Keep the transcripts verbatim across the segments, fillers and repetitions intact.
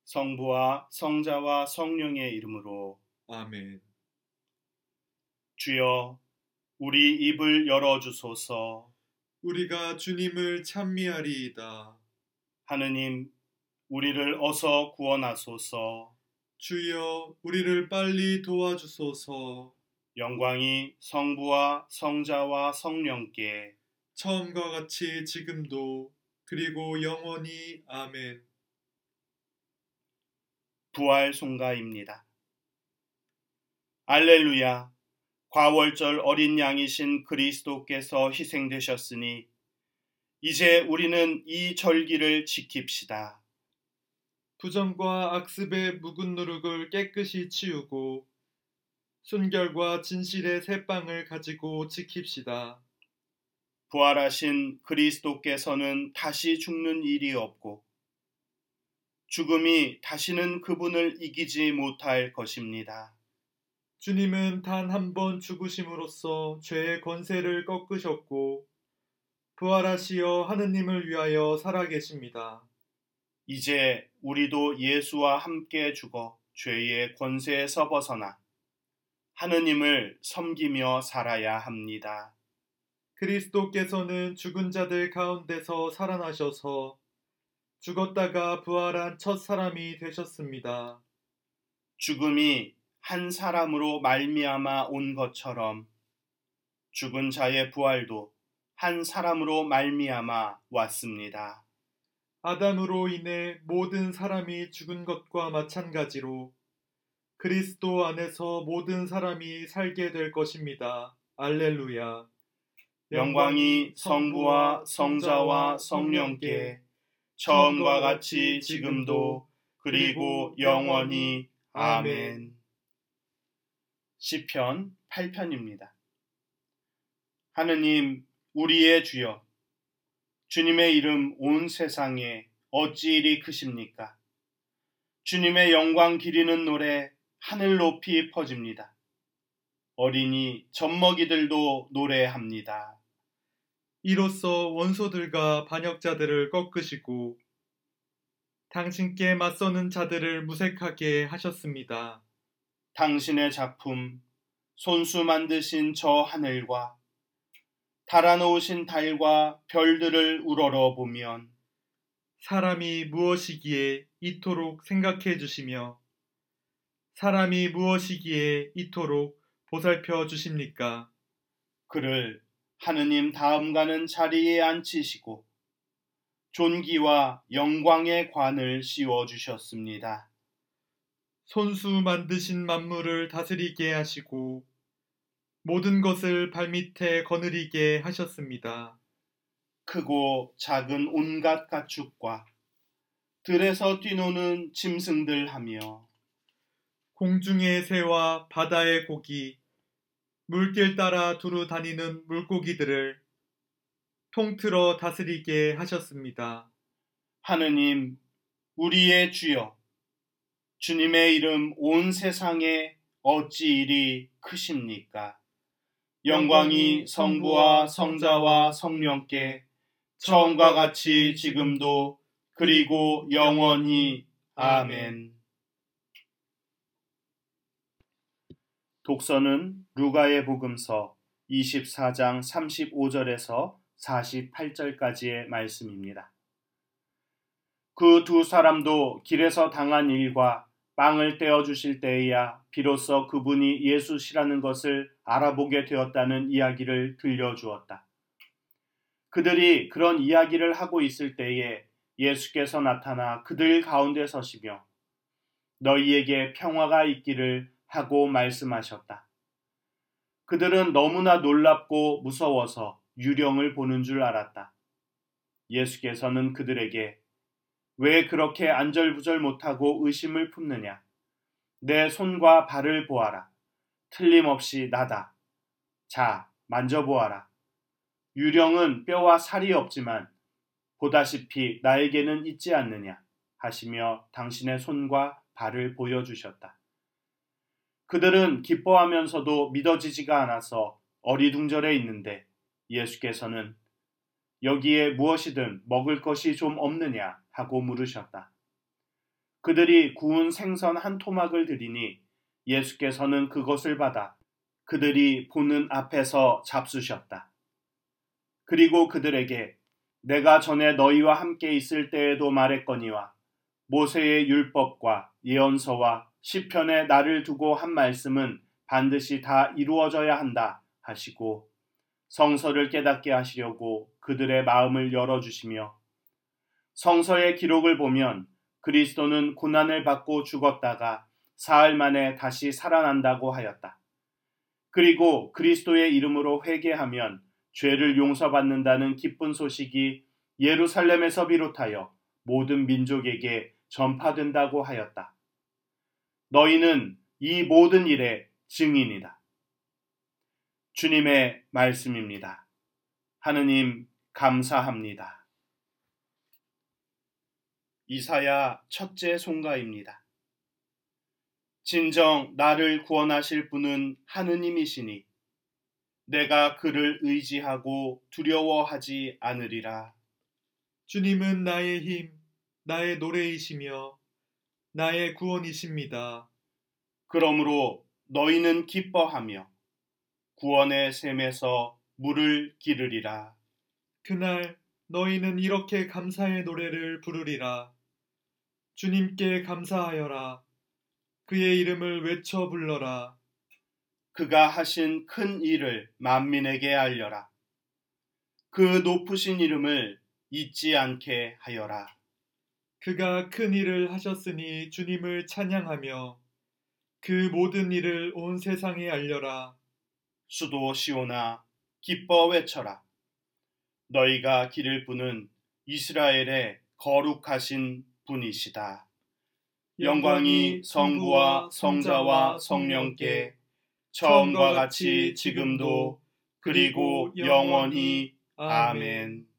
성부와 성자와 성령의 이름으로 아멘. 주여 우리 입을 열어주소서. 우리가 주님을 찬미하리이다. 하느님 우리를 어서 구원하소서. 주여 우리를 빨리 도와주소서. 영광이 성부와 성자와 성령께 처음과 같이 지금도 그리고 영원히 아멘. 부활 송가입니다. 알렐루야. 과월절 어린 양이신 그리스도께서 희생되셨으니 이제 우리는 이 절기를 지킵시다. 부정과 악습의 묵은 누룩을 깨끗이 치우고 순결과 진실의 새빵을 가지고 지킵시다. 부활하신 그리스도께서는 다시 죽는 일이 없고 죽음이 다시는 그분을 이기지 못할 것입니다. 주님은 단 한 번 죽으심으로써 죄의 권세를 꺾으셨고 부활하시어 하느님을 위하여 살아계십니다. 이제 우리도 예수와 함께 죽어 죄의 권세에서 벗어나 하느님을 섬기며 살아야 합니다. 그리스도께서는 죽은 자들 가운데서 살아나셔서 죽었다가 부활한 첫 사람이 되셨습니다. 죽음이 한 사람으로 말미암아 온 것처럼 죽은 자의 부활도 한 사람으로 말미암아 왔습니다. 아담으로 인해 모든 사람이 죽은 것과 마찬가지로 그리스도 안에서 모든 사람이 살게 될 것입니다. 알렐루야. 영광이 성부와 성자와 성령께 처음과 같이 지금도 그리고 영원히 아멘. 시편 팔 편입니다. 하느님 우리의 주여, 주님의 이름 온 세상에 어찌 이리 크십니까? 주님의 영광 기리는 노래 하늘 높이 퍼집니다. 어린이 젖먹이들도 노래합니다. 이로써 원소들과 반역자들을 꺾으시고 당신께 맞서는 자들을 무색하게 하셨습니다. 당신의 작품 손수 만드신 저 하늘과 달아놓으신 달과 별들을 우러러 보면 사람이 무엇이기에 이토록 생각해 주시며 사람이 무엇이기에 이토록 보살펴 주십니까? 그를 하느님 다음 가는 자리에 앉히시고 존귀와 영광의 관을 씌워주셨습니다. 손수 만드신 만물을 다스리게 하시고 모든 것을 발밑에 거느리게 하셨습니다. 크고 작은 온갖 가축과 들에서 뛰노는 짐승들 하며 공중의 새와 바다의 고기, 물길 따라 두루 다니는 물고기들을 통틀어 다스리게 하셨습니다. 하느님 우리의 주여, 주님의 이름 온 세상에 어찌 이리 크십니까? 영광이 성부와 성자와 성령께 처음과 같이 지금도 그리고 영원히 아멘. 독서는 루가의 복음서 이십사 장 삼십오 절에서 사십팔 절까지의 말씀입니다. 그 두 사람도 길에서 당한 일과 빵을 떼어주실 때에야 비로소 그분이 예수시라는 것을 알아보게 되었다는 이야기를 들려주었다. 그들이 그런 이야기를 하고 있을 때에 예수께서 나타나 그들 가운데 서시며 너희에게 평화가 있기를 하고 말씀하셨다. 그들은 너무나 놀랍고 무서워서 유령을 보는 줄 알았다. 예수께서는 그들에게 왜 그렇게 안절부절 못하고 의심을 품느냐? 내 손과 발을 보아라. 틀림없이 나다. 자, 만져보아라. 유령은 뼈와 살이 없지만 보다시피 나에게는 있지 않느냐 하시며 당신의 손과 발을 보여주셨다. 그들은 기뻐하면서도 믿어지지가 않아서 어리둥절해 있는데 예수께서는 여기에 무엇이든 먹을 것이 좀 없느냐 하고 물으셨다. 그들이 구운 생선 한 토막을 드리니 예수께서는 그것을 받아 그들이 보는 앞에서 잡수셨다. 그리고 그들에게 내가 전에 너희와 함께 있을 때에도 말했거니와 모세의 율법과 예언서와 시편에 나를 두고 한 말씀은 반드시 다 이루어져야 한다 하시고 성서를 깨닫게 하시려고 그들의 마음을 열어주시며 성서의 기록을 보면 그리스도는 고난을 받고 죽었다가 사흘 만에 다시 살아난다고 하였다. 그리고 그리스도의 이름으로 회개하면 죄를 용서받는다는 기쁜 소식이 예루살렘에서 비롯하여 모든 민족에게 전파된다고 하였다. 너희는 이 모든 일의 증인이다. 주님의 말씀입니다. 하느님 감사합니다. 이사야 첫째 송가입니다. 진정 나를 구원하실 분은 하느님이시니 내가 그를 의지하고 두려워하지 않으리라. 주님은 나의 힘, 나의 노래이시며 나의 구원이십니다. 그러므로 너희는 기뻐하며 구원의 샘에서 물을 기르리라. 그날 너희는 이렇게 감사의 노래를 부르리라. 주님께 감사하여라. 그의 이름을 외쳐 불러라. 그가 하신 큰 일을 만민에게 알려라. 그 높으신 이름을 잊지 않게 하여라. 그가 큰 일을 하셨으니 주님을 찬양하며 그 모든 일을 온 세상에 알려라. 수도 시온아 기뻐 외쳐라. 너희가 기를 분은 이스라엘의 거룩하신 분이시다. 영광이 성부와 성자와 성령께 처음과 같이 지금도 그리고 영원히 아멘.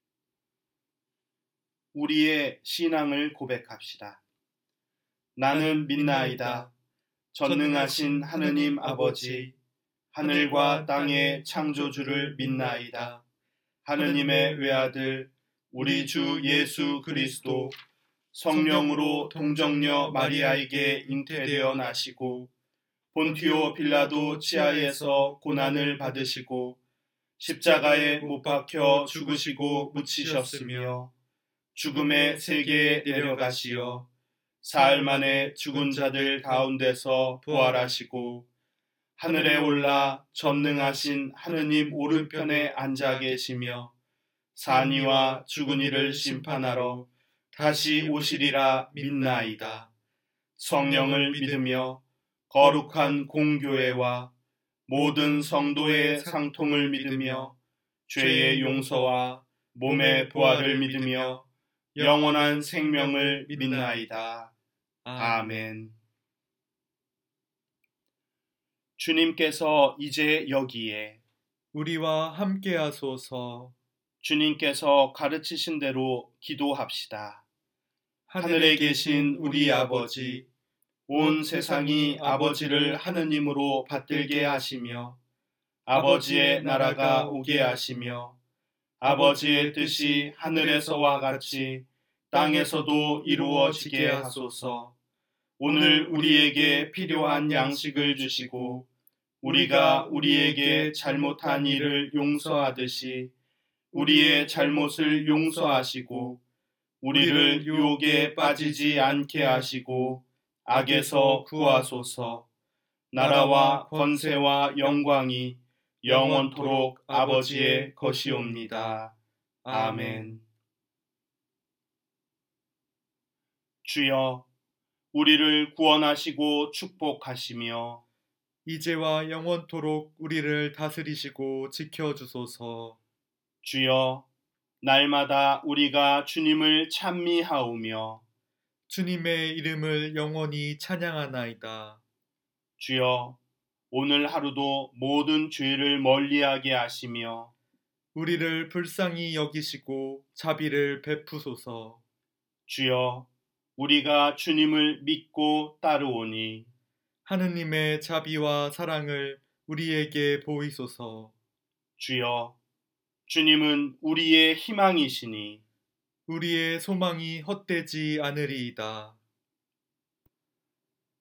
우리의 신앙을 고백합시다. 나는 믿나이다. 전능하신 하느님 아버지, 하늘과 땅의 창조주를 믿나이다. 하느님의 외아들 우리 주 예수 그리스도 성령으로 동정녀 마리아에게 잉태되어 나시고 본티오 빌라도 치하에서 고난을 받으시고 십자가에 못 박혀 죽으시고 묻히셨으며 죽음의 세계에 내려가시어 사흘 만에 죽은 자들 가운데서 부활하시고 하늘에 올라 전능하신 하느님 오른편에 앉아 계시며 산이와 죽은 이를 심판하러 다시 오시리라 믿나이다. 성령을 믿으며 거룩한 공교회와 모든 성도의 상통을 믿으며 죄의 용서와 몸의 부활을 믿으며 영원한 생명을 믿나이다. 아멘. 주님께서 이제 여기에 우리와 함께 하소서. 주님께서 가르치신 대로 기도합시다. 하늘에 계신 우리 아버지, 온 세상이 아버지를 하느님으로 받들게 하시며 아버지의 나라가 오게 하시며 아버지의 뜻이 하늘에서와 같이 땅에서도 이루어지게 하소서. 오늘 우리에게 필요한 양식을 주시고 우리가 우리에게 잘못한 일을 용서하듯이 우리의 잘못을 용서하시고 우리를 유혹에 빠지지 않게 하시고 악에서 구하소서. 나라와 권세와 영광이 영원토록 아버지의 것이옵니다. 아멘. 주여, 우리를 구원하시고 축복하시며 이제와 영원토록 우리를 다스리시고 지켜주소서. 주여, 날마다 우리가 주님을 찬미하오며 주님의 이름을 영원히 찬양하나이다. 주여, 오늘 하루도 모든 죄를 멀리하게 하시며 우리를 불쌍히 여기시고 자비를 베푸소서. 주여, 우리가 주님을 믿고 따르오니 하느님의 자비와 사랑을 우리에게 보이소서. 주여, 주님은 우리의 희망이시니 우리의 소망이 헛되지 않으리이다.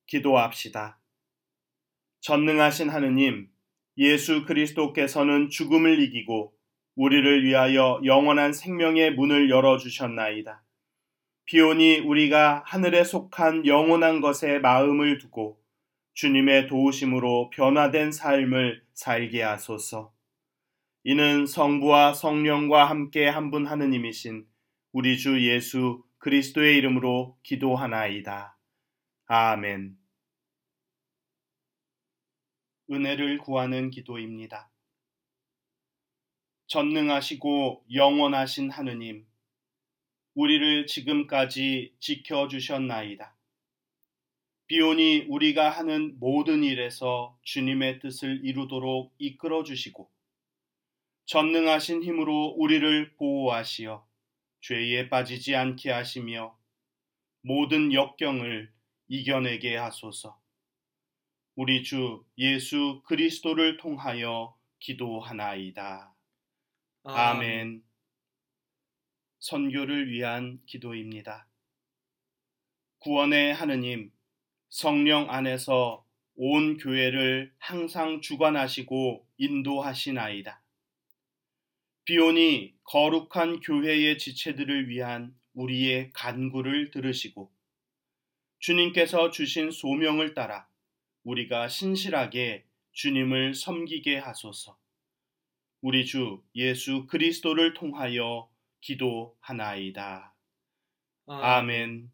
기도합시다. 전능하신 하느님, 예수 그리스도께서는 죽음을 이기고 우리를 위하여 영원한 생명의 문을 열어주셨나이다. 비오니 우리가 하늘에 속한 영원한 것에 마음을 두고 주님의 도우심으로 변화된 삶을 살게 하소서. 이는 성부와 성령과 함께 한 분 하느님이신 우리 주 예수 그리스도의 이름으로 기도하나이다. 아멘. 은혜를 구하는 기도입니다. 전능하시고 영원하신 하느님, 우리를 지금까지 지켜주셨나이다. 비오니 우리가 하는 모든 일에서 주님의 뜻을 이루도록 이끌어주시고 전능하신 힘으로 우리를 보호하시어 죄에 빠지지 않게 하시며 모든 역경을 이겨내게 하소서. 우리 주 예수 그리스도를 통하여 기도하나이다. 아멘. 선교를 위한 기도입니다. 구원의 하느님, 성령 안에서 온 교회를 항상 주관하시고 인도하시나이다. 비오니 거룩한 교회의 지체들을 위한 우리의 간구를 들으시고 주님께서 주신 소명을 따라 우리가 신실하게 주님을 섬기게 하소서. 우리 주 예수 그리스도를 통하여 기도하나이다. 아멘.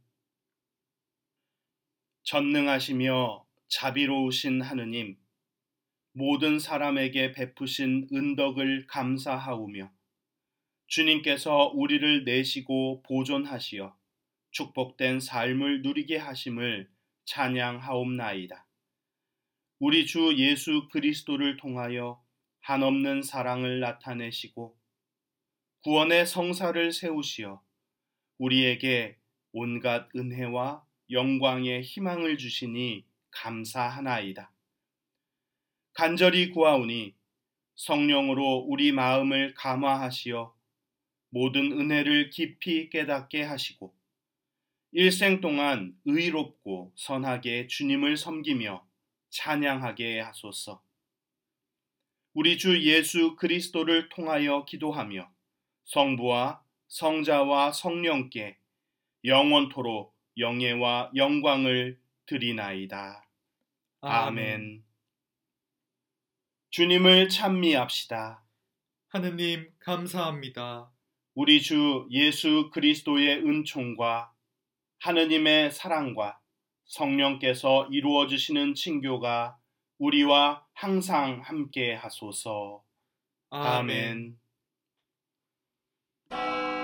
전능하시며 자비로우신 하느님, 모든 사람에게 베푸신 은덕을 감사하오며 주님께서 우리를 내시고 보존하시어 축복된 삶을 누리게 하심을 찬양하옵나이다. 우리 주 예수 그리스도를 통하여 한없는 사랑을 나타내시고 구원의 성사를 세우시어 우리에게 온갖 은혜와 영광의 희망을 주시니 감사하나이다. 간절히 구하오니 성령으로 우리 마음을 감화하시어 모든 은혜를 깊이 깨닫게 하시고 일생 동안 의롭고 선하게 주님을 섬기며 찬양하게 하소서. 우리 주 예수 그리스도를 통하여 기도하며 성부와 성자와 성령께 영원토록 영예와 영광을 드리나이다. 아멘. 주님을 찬미합시다. 하느님 감사합니다. 우리 주 예수 그리스도의 은총과 하느님의 사랑과 성령께서 이루어 주시는 친교가 우리와 항상 함께 하소서. 아멘. 아멘.